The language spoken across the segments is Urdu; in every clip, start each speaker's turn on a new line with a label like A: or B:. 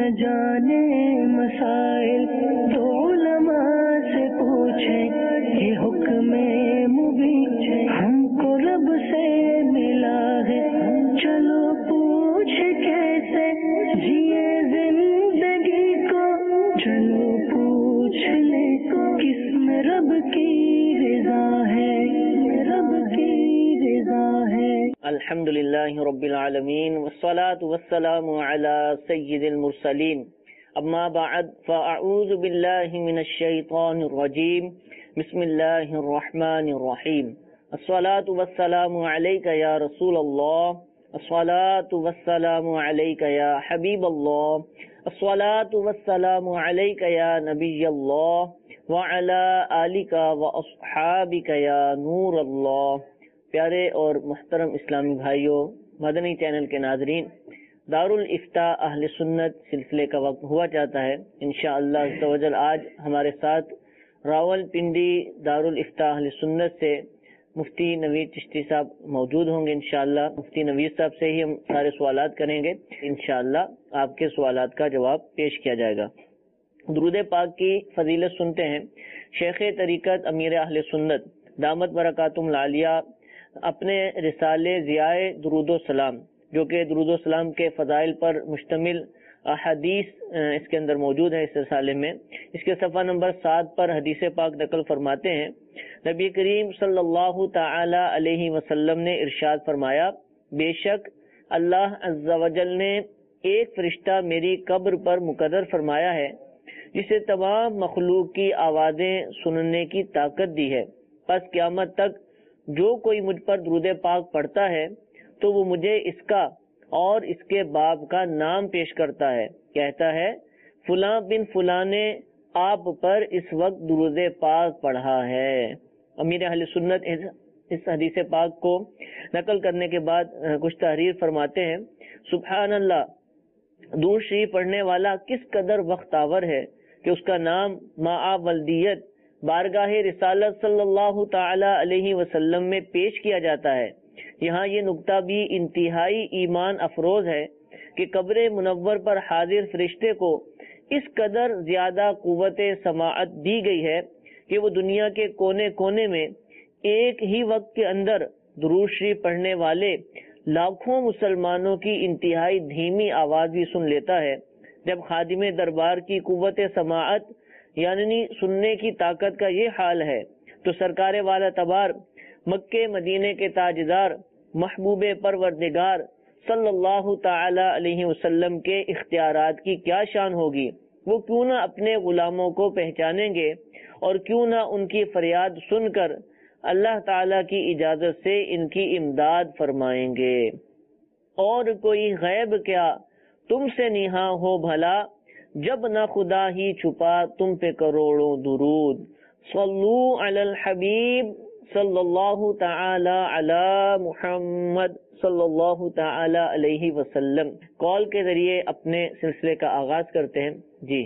A: نہ جانے مسائل تو علماء سے پوچھیں یہ حکم مبین ہم کو رب سے ملا ہے، چلو پوچھ کیسے جیے زندگی کو، چلو پوچھ لے کس میں رب کی رضا ہے، رب کی رضا ہے۔
B: الحمدللہ رب العالمین والصلاة والسلام علی سید المرسلین، اما بعد فاعوذ باللہ من الشیطان الرجیم، بسم اللہ الرحمن الرحیم۔ الصلاة والسلام علیک یا رسول اللہ، الصلاة والسلام علیک یا حبیب اللہ، الصلاة والسلام علیک یا نبی اللہ وعلی آلک واصحابک یا نور اللہ۔ پیارے اور محترم اسلامی بھائیوں، مدنی چینل کے ناظرین، دارالافتاء اہل سنت سلسلے کا وقت ہوا چاہتا ہے۔ انشاءاللہ عز و جل آج ہمارے ساتھ راول پنڈی دارالافتاء اہل سنت سے مفتی نوید چشتی صاحب موجود ہوں گے۔ انشاءاللہ مفتی نوید صاحب سے ہی ہم سارے سوالات کریں گے، انشاءاللہ آپ کے سوالات کا جواب پیش کیا جائے گا۔ درود پاک کی فضیلت سنتے ہیں۔ شیخ طریقت امیر اہل سنت دامت برکاتہم العالیہ اپنے رسالے ضیاء درود و سلام، جو کہ درود و سلام کے فضائل پر مشتمل احادیث اس کے اندر موجود ہے، اس رسالے میں اس کے صفحہ نمبر 7 پر حدیث پاک نقل فرماتے ہیں، نبی کریم صلی اللہ تعالی علیہ وسلم نے ارشاد فرمایا، بے شک اللہ عز و جل نے ایک فرشتہ میری قبر پر مقرر فرمایا ہے جسے تمام مخلوق کی آوازیں سننے کی طاقت دی ہے، پس قیامت تک جو کوئی مجھ پر درود پاک پڑھتا ہے تو وہ مجھے اس کا اور اس کے باپ کا نام پیش کرتا ہے، کہتا ہے فلاں بن فلاں نے آپ پر اس وقت درود پاک پڑھا ہے۔ امیر اہل سنت اس حدیث پاک کو نقل کرنے کے بعد کچھ تحریر فرماتے ہیں، سبحان اللہ، درود شریف پڑھنے والا کس قدر بختاور ہے کہ اس کا نام مع ولدیت بارگاہ رسالت صلی اللہ تعالی علیہ وسلم میں پیش کیا جاتا ہے۔ یہاں یہ نکتہ بھی انتہائی ایمان افروز ہے کہ قبر منور پر حاضر فرشتے کو اس قدر زیادہ قوت سماعت دی گئی ہے کہ وہ دنیا کے کونے کونے میں ایک ہی وقت کے اندر درود شریف پڑھنے والے لاکھوں مسلمانوں کی انتہائی دھیمی آواز بھی سن لیتا ہے۔ جب خادم دربار کی قوت سماعت یعنی سننے کی طاقت کا یہ حال ہے تو سرکار والا تبار مکے مدینے کے تاجدار محبوب پروردگار صلی اللہ تعالی علیہ وسلم کے اختیارات کی کیا شان ہوگی؟ وہ کیوں نہ اپنے غلاموں کو پہچانیں گے اور کیوں نہ ان کی فریاد سن کر اللہ تعالی کی اجازت سے ان کی امداد فرمائیں گے۔ اور کوئی غیب کیا تم سے نہاں ہو بھلا، جب نہ خدا ہی چھپا تم پہ کروڑوں درود، صلو علی الحبیب صلی اللہ تعالی علی محمد صلی اللہ تعالی علیہ وسلم۔ کال کے ذریعے اپنے سلسلے کا آغاز کرتے ہیں۔ جی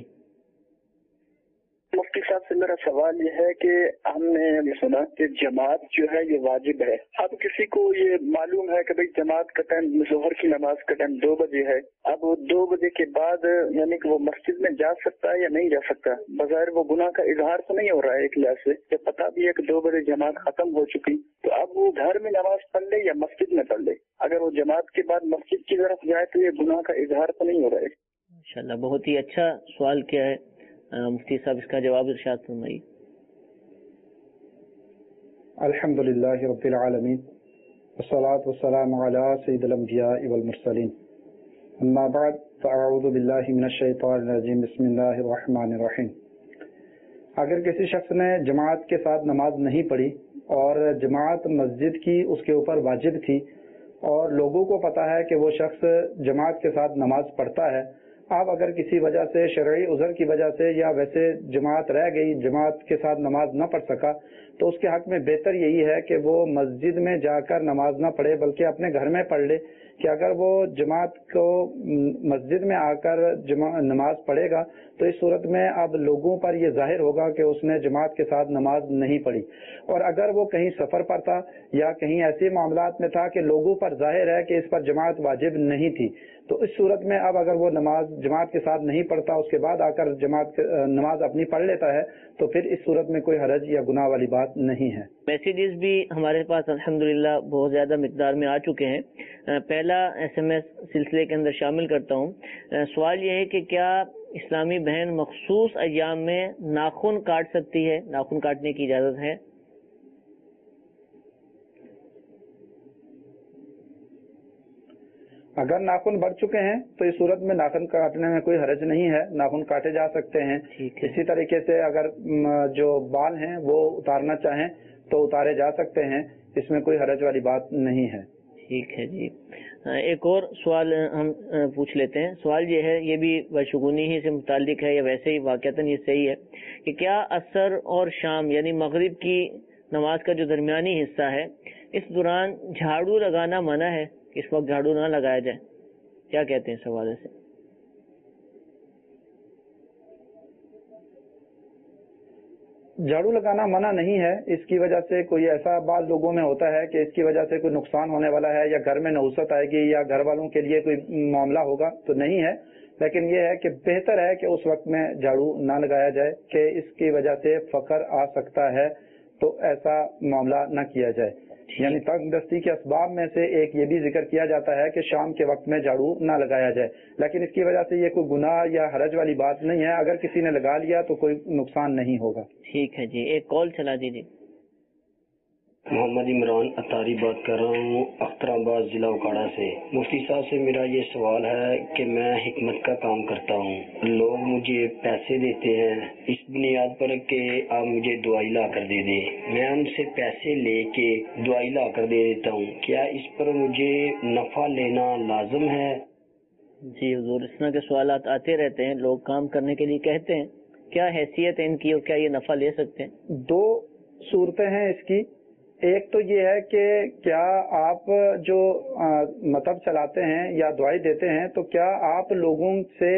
C: مفتی صاحب سے میرا سوال یہ ہے کہ ہم نے سنا کہ جماعت جو ہے یہ واجب ہے۔ اب کسی کو یہ معلوم ہے کہ بھئی جماعت کا ٹائم ظہر کی نماز کا ٹائم 2 بجے ہے، اب 2 بجے کے بعد یعنی کہ وہ مسجد میں جا سکتا ہے یا نہیں جا سکتا؟ بظاہر وہ گناہ کا اظہار تو نہیں ہو رہا ہے ایک لحاظ سے، کہ پتہ بھی ہے کہ 2 بجے جماعت ختم ہو چکی، تو اب وہ گھر میں نماز پڑھ لے یا مسجد میں پڑھ لے؟ اگر وہ جماعت کے بعد مسجد کی طرف جائے تو یہ گناہ کا اظہار تو نہیں ہو رہا ہے؟
B: ماشاءاللہ، بہت ہی اچھا سوال کیا ہے مفتی صاحب، اس کا جواب ارشاد فرمائیے۔
D: الحمدللہ رب العالمین والصلاة والسلام علی سید الانبیاء والمرسلین، اما بعد فاعوذ باللہ من الشیطان الرجیم، بسم اللہ الرحمن الرحیم۔ اگر کسی شخص نے جماعت کے ساتھ نماز نہیں پڑھی اور جماعت مسجد کی اس کے اوپر واجب تھی اور لوگوں کو پتا ہے کہ وہ شخص جماعت کے ساتھ نماز پڑھتا ہے، اب اگر کسی وجہ سے شرعی عذر کی وجہ سے یا ویسے جماعت رہ گئی، جماعت کے ساتھ نماز نہ پڑھ سکا، تو اس کے حق میں بہتر یہی ہے کہ وہ مسجد میں جا کر نماز نہ پڑھے بلکہ اپنے گھر میں پڑھ لے، کہ اگر وہ جماعت کو مسجد میں آ کر نماز پڑھے گا تو اس صورت میں اب لوگوں پر یہ ظاہر ہوگا کہ اس نے جماعت کے ساتھ نماز نہیں پڑھی. اور اگر وہ کہیں سفر پر تھا یا کہیں ایسے معاملات میں تھا کہ لوگوں پر ظاہر ہے کہ اس پر جماعت واجب نہیں تھی، تو اس صورت میں اب اگر وہ نماز جماعت کے ساتھ نہیں پڑھتا، اس کے بعد آ کر نماز اپنی پڑھ لیتا ہے، تو پھر اس صورت میں کوئی حرج یا گناہ والی بات نہیں ہے.
B: میسیجز بھی ہمارے پاس الحمدللہ بہت زیادہ مقدار میں آ چکے ہیں. پہلا ایس ایم ایس سلسلے کے اندر شامل کرتا ہوں. سوال یہ ہے کہ کیا اسلامی بہن مخصوص ایام میں ناخن کاٹ سکتی ہے؟ ناخن کاٹنے کی اجازت ہے؟
D: اگر ناخن بڑھ چکے ہیں تو اس صورت میں ناخن کاٹنے میں کوئی حرج نہیں ہے، ناخن کاٹے جا سکتے ہیں. اسی طریقے سے اگر جو بال ہیں وہ اتارنا چاہیں تو اتارے جا سکتے ہیں، اس میں کوئی حرج والی بات نہیں ہے.
B: ٹھیک ہے جی. ایک اور سوال ہم پوچھ لیتے ہیں. سوال یہ ہے، یہ بھی بشگونی ہی سے متعلق ہے یا ویسے ہی واقعتاً یہ صحیح ہے کہ کیا عصر اور شام یعنی مغرب کی نماز کا جو درمیانی حصہ ہے اس دوران جھاڑو لگانا منع ہے؟ اس وقت جھاڑو نہ لگایا جائے، کیا کہتے ہیں اس حوالے سے؟
D: جھاڑو لگانا منع نہیں ہے. اس کی وجہ سے کوئی ایسا بعض لوگوں میں ہوتا ہے کہ اس کی وجہ سے کوئی نقصان ہونے والا ہے یا گھر میں نحوست آئے گی یا گھر والوں کے لیے کوئی معاملہ ہوگا، تو نہیں ہے. لیکن یہ ہے کہ بہتر ہے کہ اس وقت میں جھاڑو نہ لگایا جائے کہ اس کی وجہ سے فقر آ سکتا ہے، تو ایسا معاملہ نہ کیا جائے. یعنی تنگ دستی کے اسباب میں سے ایک یہ بھی ذکر کیا جاتا ہے کہ شام کے وقت میں جھاڑو نہ لگایا جائے، لیکن اس کی وجہ سے یہ کوئی گناہ یا حرج والی بات نہیں ہے. اگر کسی نے لگا لیا تو کوئی نقصان نہیں ہوگا.
B: ٹھیک ہے جی. ایک کال چلا دیجیے.
E: محمد عمران اتاری بات کر رہا ہوں اختر آباد ضلع اوکاڑا سے. مفتی صاحب سے میرا یہ سوال ہے کہ میں حکمت کا کام کرتا ہوں، لوگ مجھے پیسے دیتے ہیں اس بنیاد پر کہ آپ مجھے دوائی لا کر دے دیں. میں ان سے پیسے لے کے دوائی لا کر دے دیتا ہوں، کیا اس پر مجھے نفع لینا لازم ہے؟
B: جی حضور، اس طرح کے سوالات آتے رہتے ہیں. لوگ کام کرنے کے لیے کہتے ہیں، کیا حیثیت ہے ان کی اور کیا یہ نفع لے سکتے ہیں؟
D: دو صورتیں ہیں اس کی. ایک تو یہ ہے کہ کیا آپ جو مطلب چلاتے ہیں یا دعائی دیتے ہیں تو کیا آپ لوگوں سے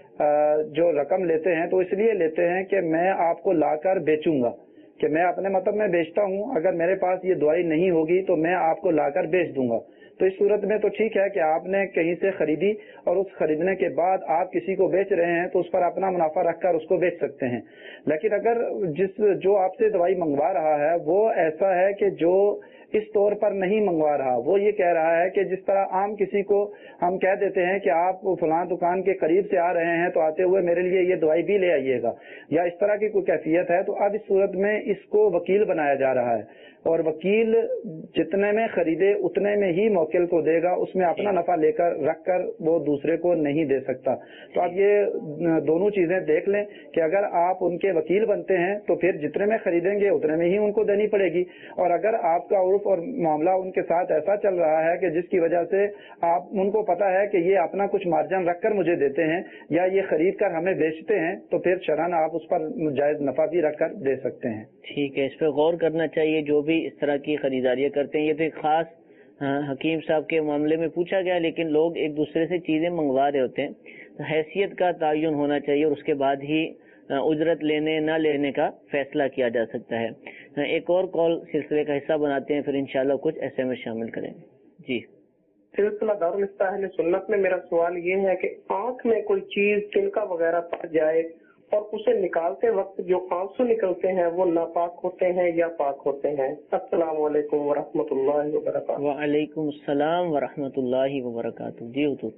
D: جو رقم لیتے ہیں تو اس لیے لیتے ہیں کہ میں آپ کو لا کر بیچوں گا، کہ میں اپنے مطلب میں بیچتا ہوں، اگر میرے پاس یہ دوائی نہیں ہوگی تو میں آپ کو لا کر بیچ دوں گا. تو اس صورت میں تو ٹھیک ہے کہ آپ نے کہیں سے خریدی اور اس خریدنے کے بعد آپ کسی کو بیچ رہے ہیں تو اس پر اپنا منافع رکھ کر اس کو بیچ سکتے ہیں. لیکن اگر جو آپ سے دوائی منگوا رہا ہے وہ ایسا ہے کہ جو اس طور پر نہیں منگوا رہا، وہ یہ کہہ رہا ہے کہ جس طرح عام کسی کو ہم کہہ دیتے ہیں کہ آپ فلاں دکان کے قریب سے آ رہے ہیں تو آتے ہوئے میرے لیے یہ دوائی بھی لے آئیے گا، یا اس طرح کی کوئی کیفیت ہے، تو اب اس صورت میں اس کو وکیل بنایا جا رہا ہے. اور وکیل جتنے میں خریدے اتنے میں ہی موکل کو دے گا، اس میں اپنا نفع لے کر رکھ کر وہ دوسرے کو نہیں دے سکتا. تو آپ یہ دونوں چیزیں دیکھ لیں کہ اگر آپ ان کے وکیل بنتے ہیں تو پھر جتنے میں خریدیں گے اتنے میں ہی ان کو دینی پڑے گی. اور اگر آپ کا عرف اور معاملہ ان کے ساتھ ایسا چل رہا ہے کہ جس کی وجہ سے آپ ان کو پتا ہے کہ یہ اپنا کچھ مارجن رکھ کر مجھے دیتے ہیں یا یہ خرید کر ہمیں بیچتے ہیں، تو پھر شرعاً آپ اس پر جائز نفع بھی رکھ کر دے سکتے ہیں.
B: ٹھیک ہے، اس پہ غور کرنا چاہیے جو بھی اس طرح کی خریداریاں کرتے ہیں. یہ تو ایک خاص حکیم صاحب کے معاملے میں پوچھا گیا، لیکن لوگ ایک دوسرے سے چیزیں منگوا رہے ہوتے ہیں. حیثیت کا تعین ہونا چاہیے اور اس کے بعد ہی اجرت لینے نہ لینے کا فیصلہ کیا جا سکتا ہے. ایک اور کال سلسلے کا حصہ بناتے ہیں، پھر انشاءاللہ کچھ ایس ایم ایس شامل کریں گے. جی
F: سلسلہ دارالمفتاح اہل سنت میں میرا سوال یہ ہے کہ آنکھ میں کوئی چیز تنکا وغیرہ پڑ جائے اور اسے نکالتے وقت جو آنسو نکلتے ہیں وہ ناپاک ہوتے ہیں یا پاک ہوتے ہیں؟ السلام علیکم ورحمۃ اللہ وبرکاتہ.
B: وعلیکم السلام ورحمۃ اللہ وبرکاتہ. جی حضور،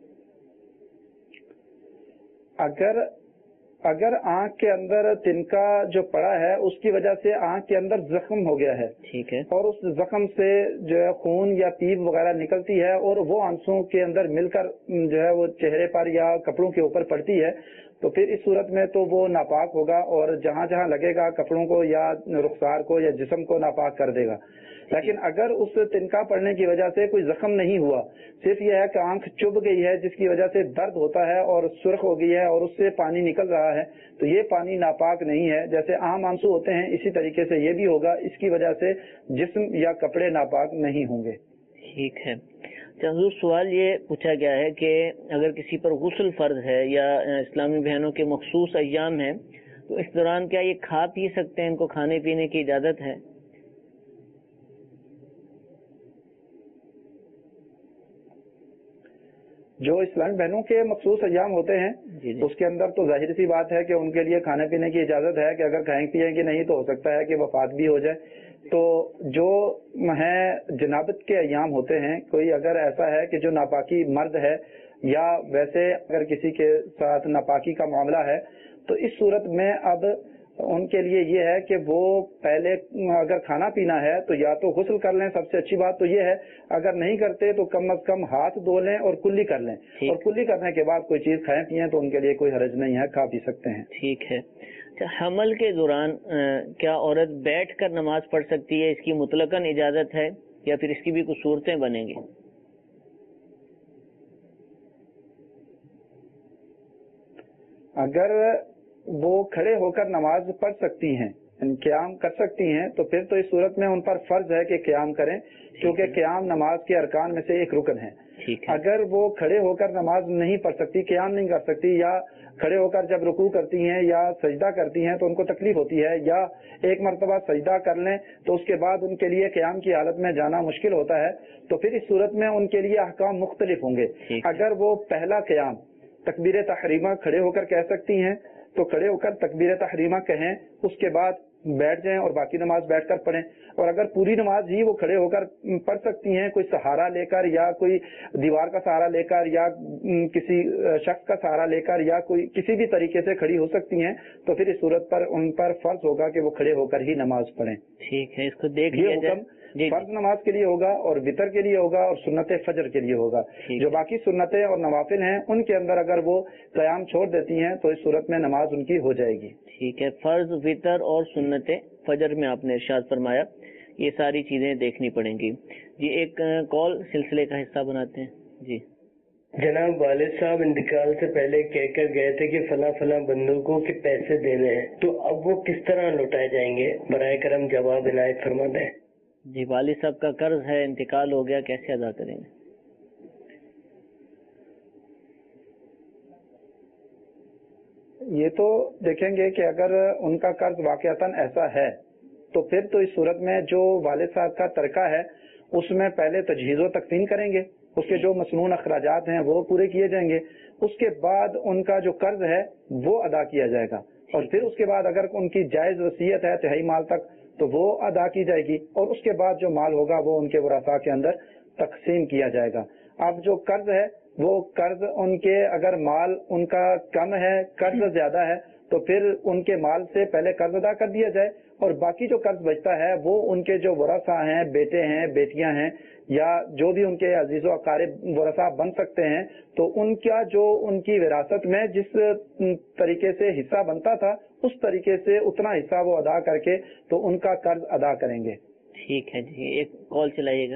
D: اگر آنکھ کے اندر تنکا جو پڑا ہے اس کی وجہ سے آنکھ کے اندر زخم ہو گیا ہے،
B: ٹھیک ہے،
D: اور اس زخم سے جو ہے خون یا پیپ وغیرہ نکلتی ہے اور وہ آنسوں کے اندر مل کر جو ہے وہ چہرے پر یا کپڑوں کے اوپر پڑتی ہے، تو پھر اس صورت میں تو وہ ناپاک ہوگا اور جہاں جہاں لگے گا کپڑوں کو یا رخسار کو یا جسم کو ناپاک کر دے گا. لیکن اگر اس تنکا پڑنے کی وجہ سے کوئی زخم نہیں ہوا، صرف یہ ہے کہ آنکھ چبھ گئی ہے جس کی وجہ سے درد ہوتا ہے اور سرخ ہو گئی ہے اور اس سے پانی نکل رہا ہے، تو یہ پانی ناپاک نہیں ہے. جیسے عام آنسو ہوتے ہیں اسی طریقے سے یہ بھی ہوگا، اس کی وجہ سے جسم یا کپڑے ناپاک نہیں ہوں گے.
B: ٹھیک ہے. حضور سوال یہ پوچھا گیا ہے کہ اگر کسی پر غسل فرض ہے یا اسلامی بہنوں کے مخصوص ایام ہیں تو اس دوران کیا یہ کھا پی سکتے ہیں، ان کو کھانے پینے کی اجازت ہے؟
D: جو اسلامی بہنوں کے مخصوص ایام ہوتے ہیں اس کے اندر تو ظاہر سی بات ہے کہ ان کے لیے کھانے پینے کی اجازت ہے کہ اگر کھائیں پیئیں گے نہیں تو ہو سکتا ہے کہ وفات بھی ہو جائے. تو جو ہیں جنابت کے ایام ہوتے ہیں، کوئی اگر ایسا ہے کہ جو ناپاکی مرد ہے یا ویسے اگر کسی کے ساتھ ناپاکی کا معاملہ ہے، تو اس صورت میں اب ان کے لیے یہ ہے کہ وہ پہلے اگر کھانا پینا ہے تو یا تو غسل کر لیں. سب سے اچھی بات تو یہ ہے، اگر نہیں کرتے تو کم از کم ہاتھ دھو لیں اور کلی کر لیں، اور کلی کرنے کے بعد کوئی چیز کھائیں پیئیں تو ان کے لیے کوئی حرج نہیں ہے، کھا پی سکتے ہیں.
B: ٹھیک ہے. حمل کے دوران کیا عورت بیٹھ کر نماز پڑھ سکتی ہے؟ اس کی مطلقاً اجازت ہے یا پھر اس کی بھی کچھ صورتیں بنیں گی؟
D: اگر وہ کھڑے ہو کر نماز پڑھ سکتی ہیں، قیام کر سکتی ہیں، تو پھر تو اس صورت میں ان پر فرض ہے کہ قیام کریں، کیونکہ قیام نماز کے ارکان میں سے ایک رکن ہے. اگر وہ کھڑے ہو کر نماز نہیں پڑھ سکتی، قیام نہیں کر سکتی، یا کھڑے ہو کر جب رکوع کرتی ہیں یا سجدہ کرتی ہیں تو ان کو تکلیف ہوتی ہے، یا ایک مرتبہ سجدہ کر لیں تو اس کے بعد ان کے لیے قیام کی حالت میں جانا مشکل ہوتا ہے، تو پھر اس صورت میں ان کے لیے احکام مختلف ہوں گے. اگر وہ پہلا قیام تکبیر تحریمہ کھڑے ہو کر کہہ سکتی ہیں تو کھڑے ہو کر تکبیر تحریمہ کہیں، اس کے بعد بیٹھ جائیں اور باقی نماز بیٹھ کر پڑھیں. اور اگر پوری نماز ہی وہ کھڑے ہو کر پڑھ سکتی ہیں، کوئی سہارا لے کر یا کوئی دیوار کا سہارا لے کر یا کسی شخص کا سہارا لے کر یا کوئی کسی بھی طریقے سے کھڑی ہو سکتی ہیں، تو پھر اس صورت پر ان پر فرض ہوگا کہ وہ کھڑے ہو کر ہی نماز پڑھیں.
B: ٹھیک ہے. اس کو دیکھ لیا جائے.
D: فرض نماز کے لیے ہوگا اور وطر کے لیے ہوگا اور سنت فجر کے لیے ہوگا. جو باقی سنتیں اور نوافل ہیں ان کے اندر اگر وہ قیام چھوڑ دیتی ہیں تو اس صورت میں نماز ان کی ہو جائے گی.
B: ٹھیک ہے. فرض، وطر اور سنت فجر میں آپ نے ارشاد فرمایا یہ ساری چیزیں دیکھنی پڑیں گی. جی ایک کال سلسلے کا حصہ بناتے ہیں. جی
G: جناب، والد صاحب انتقال سے پہلے کہہ کر گئے تھے کہ فلاں فلاں بندوں کو کہ پیسے دینے ہیں، تو اب وہ کس طرح لوٹائے جائیں گے؟ برائے کرم جواب عنایت فرما دیں.
B: جی والد صاحب کا قرض ہے، انتقال ہو گیا، کیسے ادا کریں گے؟
D: یہ تو دیکھیں گے کہ اگر ان کا قرض واقعتاً ایسا ہے تو پھر تو اس صورت میں جو والد صاحب کا ترکہ ہے اس میں پہلے تجہیز و تقسیم کریں گے، اس کے جو مسنون اخراجات ہیں وہ پورے کیے جائیں گے، اس کے بعد ان کا جو قرض ہے وہ ادا کیا جائے گا، اور پھر اس کے بعد اگر ان کی جائز وصیت ہے تہائی مال تک تو وہ ادا کی جائے گی، اور اس کے بعد جو مال ہوگا وہ ان کے ورثاء کے اندر تقسیم کیا جائے گا. اب جو قرض ہے وہ قرض ان کے اگر مال ان کا کم ہے، قرض زیادہ ہے، تو پھر ان کے مال سے پہلے قرض ادا کر دیا جائے، اور باقی جو قرض بچتا ہے وہ ان کے جو ورثاء ہیں، بیٹے ہیں، بیٹیاں ہیں، یا جو بھی ان کے عزیز و اقارب ورثاء بن سکتے ہیں، تو ان کا جو ان کی وراثت میں جس طریقے سے حصہ بنتا تھا اس طریقے سے اتنا حصہ وہ ادا کر کے تو ان کا قرض ادا کریں گے.
B: ٹھیک ہے جی. ایک کال چلائیے گا.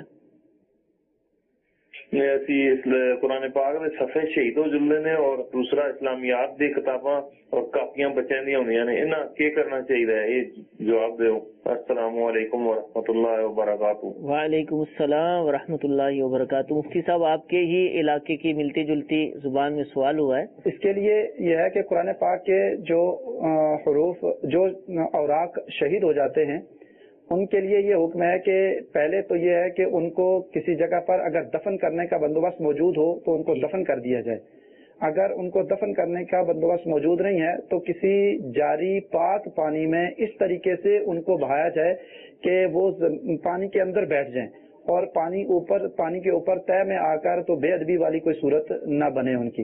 H: قرآن پاک میں صفحے شہیدوں جملے نے اور دوسرا اسلامیات دی کتاباں اور کاپیاں بچیاں دی ہونیاں نے، انہاں کی کرنا چاہیے ہے؟ یہ جواب دیو. السلام علیکم ورحمۃ اللہ وبرکاتہ.
B: وعلیکم السلام ورحمۃ اللہ وبرکاتہ. مفتی صاحب آپ کے ہی علاقے کی ملتی جلتی زبان میں سوال ہوا ہے.
D: اس کے لیے یہ ہے کہ قرآن پاک کے جو حروف جو اوراق شہید ہو جاتے ہیں ان کے لیے یہ حکم ہے کہ پہلے تو یہ ہے کہ ان کو کسی جگہ پر اگر دفن کرنے کا بندوبست موجود ہو تو ان کو دفن کر دیا جائے. اگر ان کو دفن کرنے کا بندوبست موجود نہیں ہے تو کسی جاری پاک پانی میں اس طریقے سے ان کو بہایا جائے کہ وہ پانی کے اندر بیٹھ جائیں اور پانی کے اوپر طے میں آ کر تو بے ادبی والی کوئی صورت نہ بنے ان کی.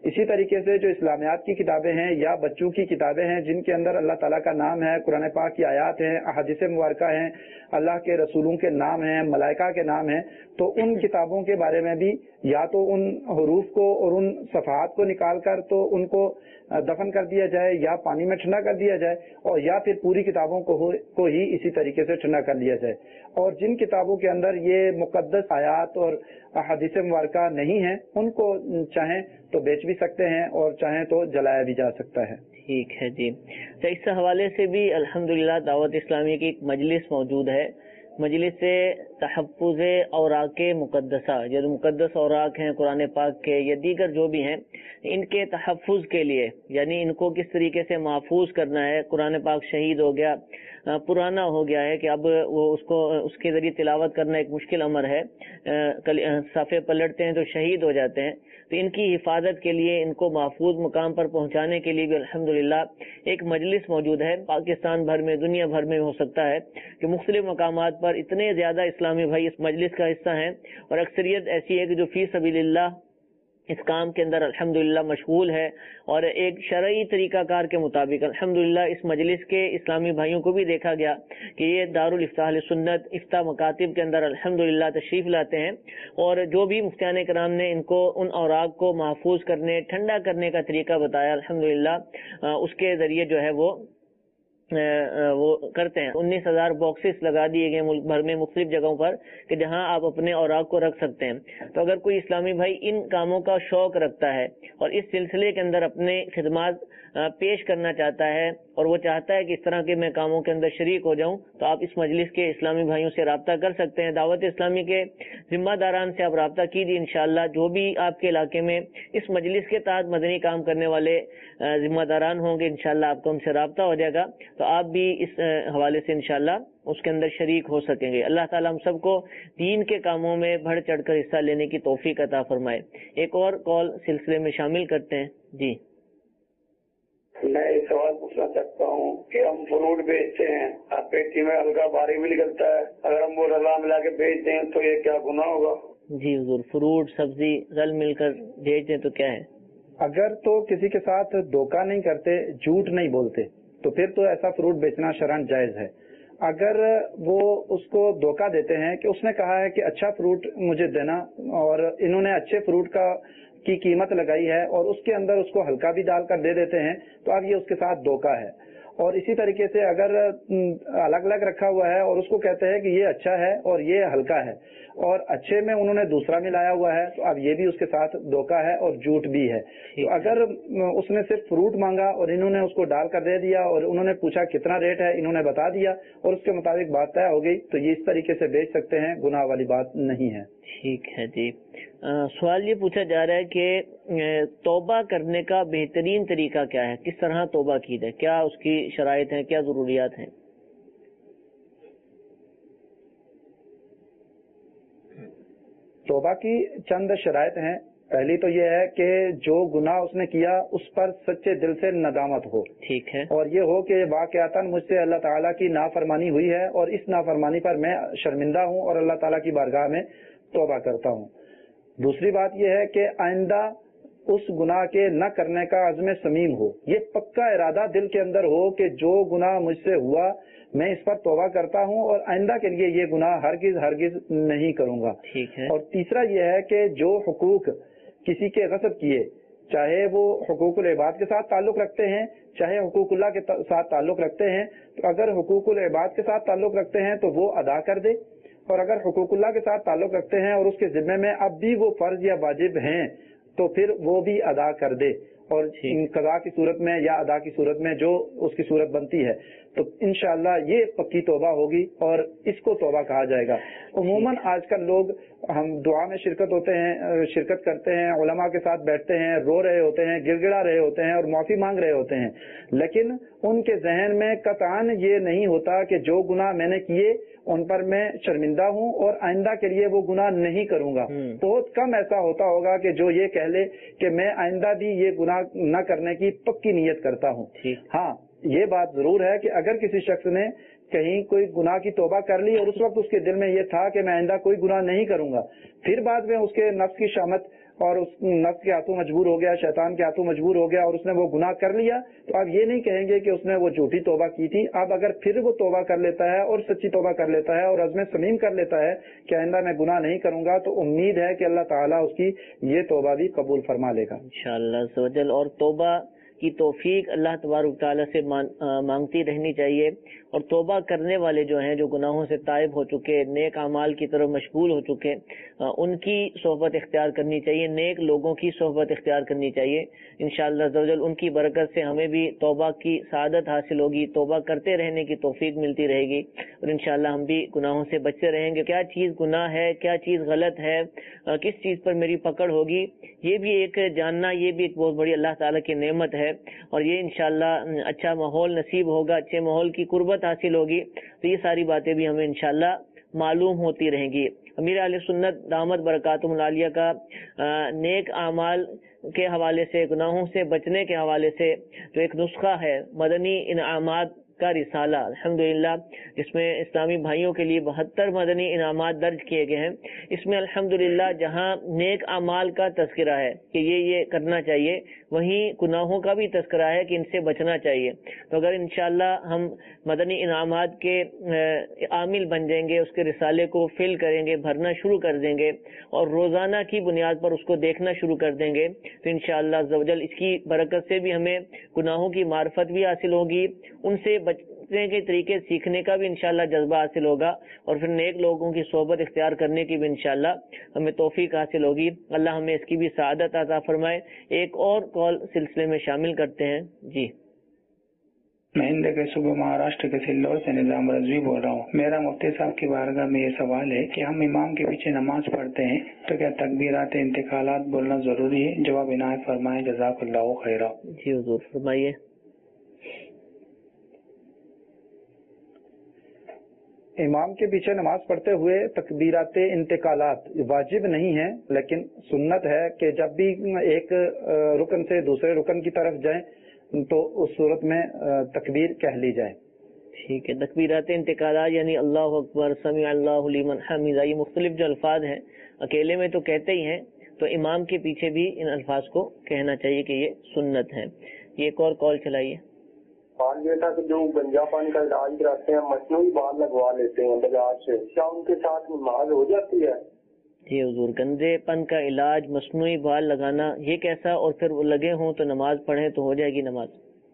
D: اسی طریقے سے جو اسلامیات کی کتابیں ہیں یا بچوں کی کتابیں ہیں جن کے اندر اللہ تعالیٰ کا نام ہے، قرآن پاک کی آیات ہیں، احادیث مبارکہ ہیں، اللہ کے رسولوں کے نام ہیں، ملائکہ کے نام ہیں، تو ان کتابوں کے بارے میں بھی یا تو ان حروف کو اور ان صفحات کو نکال کر تو ان کو دفن کر دیا جائے یا پانی میں ٹھنڈا کر دیا جائے، اور یا پھر پوری کتابوں کو ہی اسی طریقے سے ٹھنڈا کر لیا جائے۔ اور جن کتابوں کے اندر یہ مقدس آیات اور احادیث مبارکہ نہیں ہیں ان کو چاہیں تو بیچ بھی سکتے ہیں اور چاہیں تو جلایا بھی جا سکتا ہے۔
B: ٹھیک ہے جی، تو اس حوالے سے بھی الحمدللہ دعوت اسلامی کی ایک مجلس موجود ہے، مجلس تحفظ اوراق مقدسہ، جو مقدس اوراق ہیں قرآن پاک کے یا دیگر جو بھی ہیں، ان کے تحفظ کے لیے، یعنی ان کو کس طریقے سے محفوظ کرنا ہے۔ قرآن پاک شہید ہو گیا، پرانا ہو گیا ہے کہ اب وہ اس کے ذریعے تلاوت کرنا ایک مشکل امر ہے، صفحے پلٹتے ہیں تو شہید ہو جاتے ہیں، تو ان کی حفاظت کے لیے، ان کو محفوظ مقام پر پہنچانے کے لیے بھی الحمدللہ ایک مجلس موجود ہے۔ پاکستان بھر میں، دنیا بھر میں ہو سکتا ہے کہ مختلف مقامات پر اتنے زیادہ اسلامی بھائی اس مجلس کا حصہ ہیں، اور اکثریت ایسی ہے کہ جو فی سبیل اللہ اس کام کے اندر الحمدللہ مشغول ہے، اور ایک شرعی طریقہ کار کے مطابق الحمدللہ اس مجلس کے اسلامی بھائیوں کو بھی دیکھا گیا کہ یہ دارالافتاء اہل سنت افتاء مکاتب کے اندر الحمدللہ تشریف لاتے ہیں، اور جو بھی مفتیان کرام نے ان کو ان اوراق کو محفوظ کرنے، ٹھنڈا کرنے کا طریقہ بتایا، الحمدللہ اس کے ذریعے جو ہے وہ کرتے ہیں۔ 19,000 باکسز لگا دیے گئے ملک بھر میں مختلف جگہوں پر کہ جہاں آپ اپنے اوراق کو رکھ سکتے ہیں۔ تو اگر کوئی اسلامی بھائی ان کاموں کا شوق رکھتا ہے اور اس سلسلے کے اندر اپنے خدمات پیش کرنا چاہتا ہے اور وہ چاہتا ہے کہ اس طرح کے میں کاموں کے اندر شریک ہو جاؤں، تو آپ اس مجلس کے اسلامی بھائیوں سے رابطہ کر سکتے ہیں۔ دعوت اسلامی کے ذمہ داران سے آپ رابطہ کیجیے، انشاءاللہ جو بھی آپ کے علاقے میں اس مجلس کے تحت مدنی کام کرنے والے ذمہ داران ہوں گے، انشاءاللہ آپ کا ان سے رابطہ ہو جائے گا، تو آپ بھی اس حوالے سے انشاءاللہ اس کے اندر شریک ہو سکیں گے۔ اللہ تعالیٰ ہم سب کو دین کے کاموں میں بڑھ چڑھ کر حصہ لینے کی توفیق عطا فرمائے۔ ایک اور کال سلسلے میں شامل کرتے ہیں۔ جی،
I: میں ایک سوال پوچھنا چاہتا ہوں کہ ہم فروٹ بیچتے ہیں، پیٹی میں ہلکا بھاری بھی نکلتا ہے، اگر ہم وہ رلا ملا کے بیچ دیں تو یہ کیا گناہ ہوگا؟
B: جی حضور، فروٹ سبزی رل مل کر بیچ دیں تو کیا ہے؟
D: اگر تو کسی کے ساتھ دھوکہ نہیں کرتے، جھوٹ نہیں بولتے، تو پھر تو ایسا فروٹ بیچنا شرعاً جائز ہے۔ اگر وہ اس کو دھوکہ دیتے ہیں کہ اس نے کہا ہے کہ اچھا فروٹ مجھے دینا، اور انہوں نے اچھے فروٹ کی قیمت لگائی ہے اور اس کے اندر اس کو ہلکا بھی ڈال کر دے دیتے ہیں، تو اب یہ اس کے ساتھ دھوکہ ہے۔ اور اسی طریقے سے اگر الگ الگ رکھا ہوا ہے اور اس کو کہتے ہیں کہ یہ اچھا ہے اور یہ ہلکا ہے، اور اچھے میں انہوں نے دوسرا ملایا ہوا ہے، تو اب یہ بھی اس کے ساتھ دھوکہ ہے اور جھوٹ بھی ہے۔ تو اگر اس نے صرف فروٹ مانگا اور انہوں نے اس کو ڈال کر دے دیا اور انہوں نے پوچھا کتنا ریٹ ہے، انہوں نے بتا دیا اور اس کے مطابق بات طے ہو گئی، تو یہ اس طریقے سے بیچ سکتے ہیں، گناہ والی بات نہیں ہے۔
B: ٹھیک ہے جی، سوال یہ پوچھا جا رہا ہے کہ توبہ کرنے کا بہترین طریقہ کیا ہے، کس طرح توبہ کی جائے، کیا اس کی شرائط ہیں، کیا ضروریات ہیں؟
D: توبہ کی چند شرائط ہیں۔ پہلی تو یہ ہے کہ جو گناہ اس نے کیا اس پر سچے دل سے ندامت ہو،
B: ٹھیک ہے،
D: اور یہ ہو کہ واقعتاً مجھ سے اللہ تعالیٰ کی نافرمانی ہوئی ہے اور اس نافرمانی پر میں شرمندہ ہوں اور اللہ تعالیٰ کی بارگاہ میں توبہ کرتا ہوں۔ دوسری بات یہ ہے کہ آئندہ اس گناہ کے نہ کرنے کا عزم صمیم ہو، یہ پکا ارادہ دل کے اندر ہو کہ جو گناہ مجھ سے ہوا میں اس پر توبہ کرتا ہوں اور آئندہ کے لیے یہ گناہ ہرگز نہیں کروں گا۔
B: ٹھیک ہے،
D: اور تیسرا یہ ہے کہ جو حقوق کسی کے غصب کیے، چاہے وہ حقوق العباد کے ساتھ تعلق رکھتے ہیں چاہے حقوق اللہ کے ساتھ تعلق رکھتے ہیں، تو اگر حقوق العباد کے ساتھ تعلق رکھتے ہیں تو وہ ادا کر دے، اور اگر حقوق اللہ کے ساتھ تعلق رکھتے ہیں اور اس کے ذمے میں اب بھی وہ فرض یا واجب ہیں تو پھر وہ بھی ادا کر دے، اور قضا کی صورت میں یا ادا کی صورت میں جو اس کی صورت بنتی ہے، تو انشاءاللہ یہ پکی توبہ ہوگی اور اس کو توبہ کہا جائے گا۔ عموماً آج کل لوگ ہم دعا میں شرکت کرتے ہیں، علماء کے ساتھ بیٹھتے ہیں، رو رہے ہوتے ہیں، گڑ گڑا رہے ہوتے ہیں اور معافی مانگ رہے ہوتے ہیں، لیکن ان کے ذہن میں قطعاً یہ نہیں ہوتا کہ جو گناہ میں نے کیے ان پر میں شرمندہ ہوں اور آئندہ کے لیے وہ گناہ نہیں کروں گا۔ بہت کم ایسا ہوتا ہوگا کہ جو یہ کہہ لے کہ میں آئندہ بھی یہ گناہ نہ کرنے کی پکی نیت کرتا ہوں۔ ہاں، یہ بات ضرور ہے کہ اگر کسی شخص نے کہیں کوئی گناہ کی توبہ کر لی اور اس وقت اس کے دل میں یہ تھا کہ میں آئندہ کوئی گناہ نہیں کروں گا، پھر بعد میں اس کے نفس کی شامت اور اس نفس کے ہاتھوں مجبور ہو گیا, شیطان کے ہاتھوں مجبور ہو گیا اور اس نے وہ گناہ کر لیا, تو آپ یہ نہیں کہیں گے کہ اس نے وہ جھوٹی توبہ کی تھی. اب اگر پھر وہ توبہ کر لیتا ہے اور سچی توبہ کر لیتا ہے اور عزم صمیم کر لیتا ہے کہ آئندہ میں گناہ نہیں کروں گا, تو امید ہے کہ اللہ تعالیٰ اس کی یہ توبہ بھی قبول فرما لے گا
B: انشاءاللہ عز و جل. اور توبہ کی توفیق اللہ تبارک تعالیٰ سے مانگتی رہنی چاہیے. اور توبہ کرنے والے جو ہیں, جو گناہوں سے تائب ہو چکے, نیک اعمال کی طرف مشغول ہو چکے, ان کی صحبت اختیار کرنی چاہیے, نیک لوگوں کی صحبت اختیار کرنی چاہیے. انشاءاللہ عز و جل ان کی برکت سے ہمیں بھی توبہ کی سعادت حاصل ہوگی, توبہ کرتے رہنے کی توفیق ملتی رہے گی, اور انشاءاللہ ہم بھی گناہوں سے بچتے رہیں گے. کیا چیز گناہ ہے, کیا چیز غلط ہے, کس چیز پر میری پکڑ ہوگی, یہ بھی ایک جاننا, یہ بھی ایک بہت بڑی اللہ تعالیٰ کی نعمت ہے. اور یہ انشاءاللہ اچھا ماحول نصیب ہوگا, اچھے ماحول کی قربت حاصل ہوگی, تو یہ ساری باتیں بھی ہمیں انشاءاللہ معلوم ہوتی رہیں گی. امیر اہل سنت دامت برکاتہم العالیہ کا نیک اعمال کے حوالے سے, گناہوں سے بچنے کے حوالے سے جو ایک نسخہ ہے, مدنی انعامات کا رسالہ الحمدللہ, جس میں اسلامی بھائیوں کے لیے 72 مدنی انعامات درج کیے گئے ہیں. اس میں الحمدللہ جہاں نیک اعمال کا تذکرہ ہے کہ یہ کرنا چاہیے, وہیں گناہوں کا بھی تذکرہ ہے کہ ان سے بچنا چاہیے. تو اگر انشاءاللہ ہم مدنی انعامات کے عامل بن جائیں گے, اس کے رسالے کو فل کریں گے, بھرنا شروع کر دیں گے, اور روزانہ کی بنیاد پر اس کو دیکھنا شروع کر دیں گے, تو انشاءاللہ عز و جل اس کی برکت سے بھی ہمیں گناہوں کی معرفت بھی حاصل ہوگی, ان سے بچنے کے طریقے سیکھنے کا بھی انشاءاللہ جذبہ حاصل ہوگا, اور پھر نیک لوگوں کی صحبت اختیار کرنے کی بھی انشاءاللہ ہمیں توفیق حاصل ہوگی. اللہ ہمیں اس کی بھی سعادت عطا فرمائے. ایک اور کال سلسلے میں شامل کرتے ہیں. جی,
J: میں ہند کے صوبہ مہاراشٹر کے سلور سے نظام رضوی بول رہا ہوں. میرا مفتی صاحب کی بارگاہ میں یہ سوال ہے کہ ہم امام کے پیچھے نماز پڑھتے ہیں تو کیا تکبیرات انتقالات بولنا ضروری ہے؟ جواب عنایت فرمائیں, جزاک اللہ خیرہ.
B: جی حضور فرمائیے.
D: امام کے پیچھے نماز پڑھتے ہوئے تکبیرات انتقالات واجب نہیں ہیں, لیکن سنت ہے کہ جب بھی ایک رکن سے دوسرے رکن کی طرف جائیں تو اس صورت میں تکبیر کہہ لی جائے.
B: ٹھیک ہے. تکبیرات انتقالات یعنی اللہ اکبر, سمیع اللہ لمن حمدہ, یہ مختلف جو الفاظ ہیں اکیلے میں تو کہتے ہی ہیں, تو امام کے پیچھے بھی ان الفاظ کو کہنا چاہیے کہ یہ سنت ہے. یہ ایک اور کال چلائیے.
K: سوال یہ تھا کہ جو گنجا پن کا علاج کراتے ہیں, مصنوعی بال لگوا لیتے ہیں بازار سے, کیا ان کے ساتھ نماز ہو جاتی ہے؟
B: جی حضور, گندے پن کا علاج مصنوعی بال لگانا, یہ کیسا, اور پھر وہ لگے ہوں تو نماز پڑھیں تو ہو جائے گی نماز؟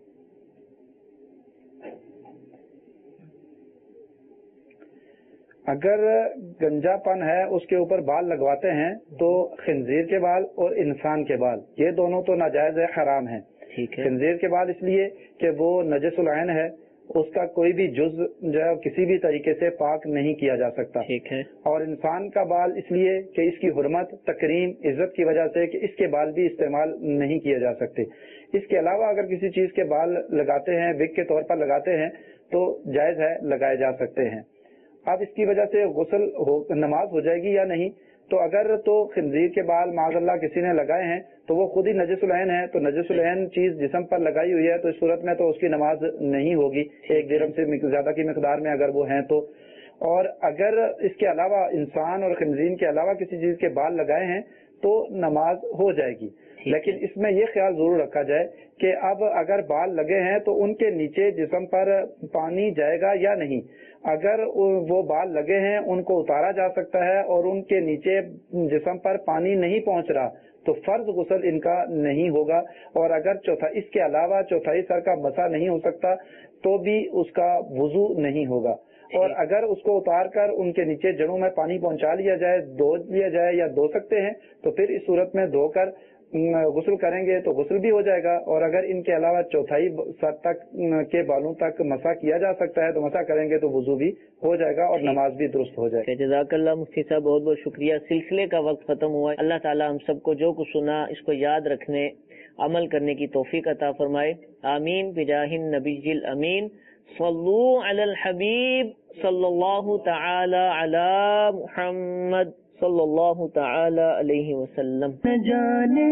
D: اگر گنجا پن ہے اس کے اوپر بال لگواتے ہیں تو خنزیر کے بال اور انسان کے بال یہ دونوں تو ناجائز ہے, حرام ہیں. خنزیر کے بال اس لیے کہ وہ نجس العین ہے, اس کا کوئی بھی جز جو ہے کسی بھی طریقے سے پاک نہیں کیا جا سکتا.
B: ٹھیک ہے.
D: اور انسان کا بال اس لیے کہ اس کی حرمت, تکریم, عزت کی وجہ سے کہ اس کے بال بھی استعمال نہیں کیے جا سکتے. اس کے علاوہ اگر کسی چیز کے بال لگاتے ہیں, وگ کے طور پر لگاتے ہیں, تو جائز ہے, لگائے جا سکتے ہیں. اب اس کی وجہ سے غسل نماز ہو جائے گی یا نہیں؟ تو اگر تو خنزیر کے بال معاذ اللہ کسی نے لگائے ہیں تو وہ خود ہی نجس العین ہے, تو نجس العین چیز جسم پر لگائی ہوئی ہے, تو اس صورت میں تو اس کی نماز نہیں ہوگی, 1 درہم سے زیادہ کی مقدار میں اگر وہ ہیں تو. اور اگر اس کے علاوہ انسان اور خنزیر کے علاوہ کسی چیز کے بال لگائے ہیں تو نماز ہو جائے گی. لیکن اس میں یہ خیال ضرور رکھا جائے کہ اب اگر بال لگے ہیں تو ان کے نیچے جسم پر پانی جائے گا یا نہیں. اگر وہ بال لگے ہیں ان کو اتارا جا سکتا ہے اور ان کے نیچے جسم پر پانی نہیں پہنچ رہا تو فرض غسل ان کا نہیں ہوگا. اور اگر اس کے علاوہ چوتھائی سر کا مسا نہیں ہو سکتا تو بھی اس کا وضو نہیں ہوگا. اور اگر اس کو اتار کر ان کے نیچے جڑوں میں پانی پہنچا لیا جائے, دھو لیا جائے یا دھو سکتے ہیں, تو پھر اس صورت میں دھو کر غسل کریں گے تو غسل بھی ہو جائے گا. اور اگر ان کے علاوہ چوتھائی سر تک کے بالوں تک مسا کیا جا سکتا ہے تو مسا کریں گے تو وضو بھی ہو جائے گا اور نماز بھی درست ہو جائے گی.
B: جزاک اللہ مفتی صاحب, بہت بہت شکریہ. سلسلے کا وقت ختم ہوا. اللہ تعالی ہم سب کو جو کچھ سنا اس کو یاد رکھنے, عمل کرنے کی توفیق عطا فرمائے. آمین بجاہ النبی الامین. صلو علی الحبیب صلی اللہ تعالی علی محمد صلی اللہ تعالی علیہ وسلم.
A: نہ جانے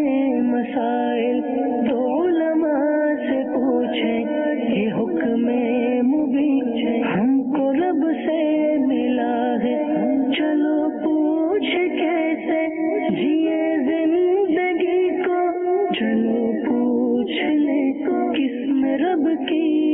A: مسائل تو علماء سے پوچھیں, یہ حکم مبین ہم کو رب سے ملا ہے, چلو پوچھ کیسے جیے زندگی सब की